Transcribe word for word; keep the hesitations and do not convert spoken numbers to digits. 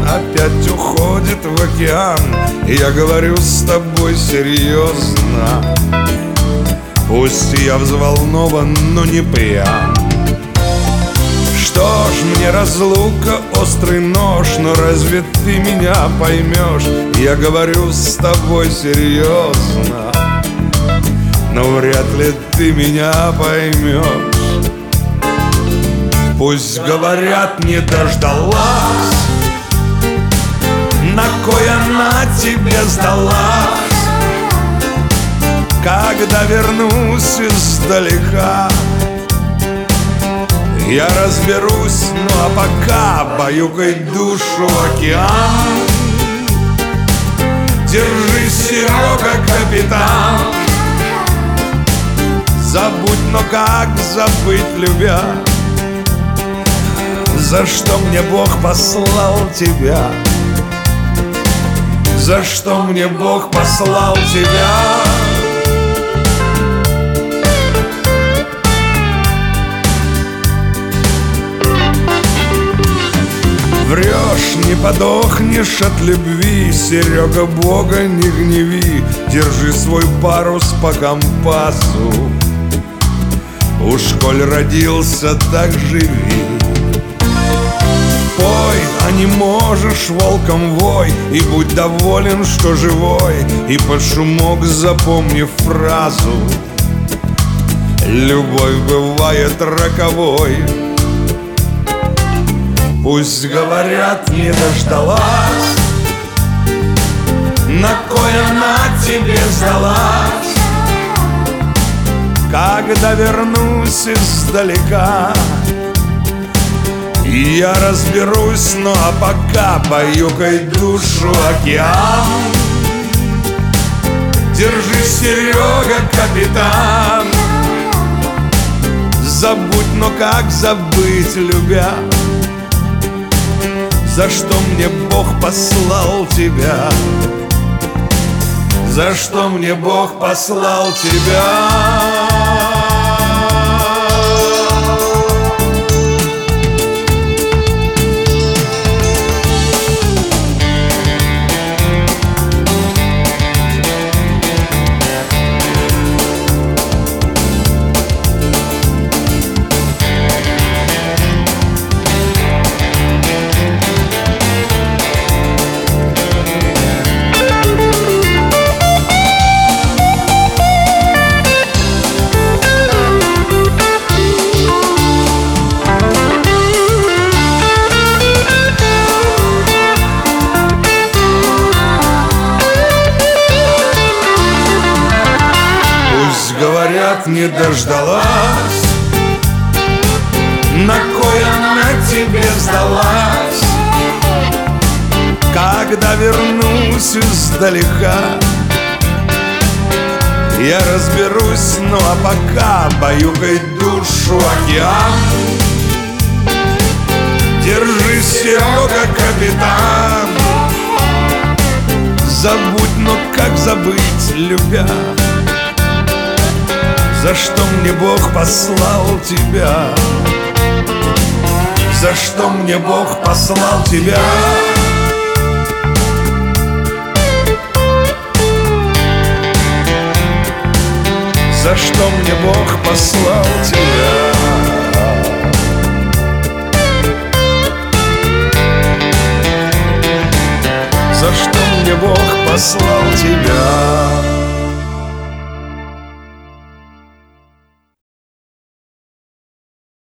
опять уходит в океан. Я говорю с тобой серьезно. Пусть я взволнован, но не пьян. Что ж, мне разлука острый нож, но разве ты меня поймешь? Я говорю с тобой серьезно, но вряд ли ты меня поймешь. Пусть говорят, не дождалась, на кой она тебе сдалась? Когда вернусь издалека, я разберусь, ну а пока баюкай душу океан. Держись, Серега, капитан. Забудь, но как забыть, любя? За что мне Бог послал тебя? За что мне Бог послал тебя? Врешь, не подохнешь от любви, Серега, Бога не гневи. Держи свой парус по компасу, уж коль родился, так живи. Пой, а не можешь, волком вой, и будь доволен, что живой. И под шумок запомни фразу: любовь бывает роковой. Пусть говорят, не дождалась, на кой она тебе сдалась? Когда вернусь издалека, я разберусь, ну а пока баюкай душу океан. Держись, Серега, капитан. Забудь, но как забыть, любя? За что мне Бог послал тебя? За что мне Бог послал тебя? Говорят, не дождалась, на кой она тебе сдалась? Когда вернусь издалека, я разберусь, ну а пока баюкай душу океан. Держись, Серега, капитан. Забудь, но как забыть, любя? За что мне Бог послал тебя? За что мне Бог послал тебя? За что мне Бог послал тебя? За что мне Бог послал тебя?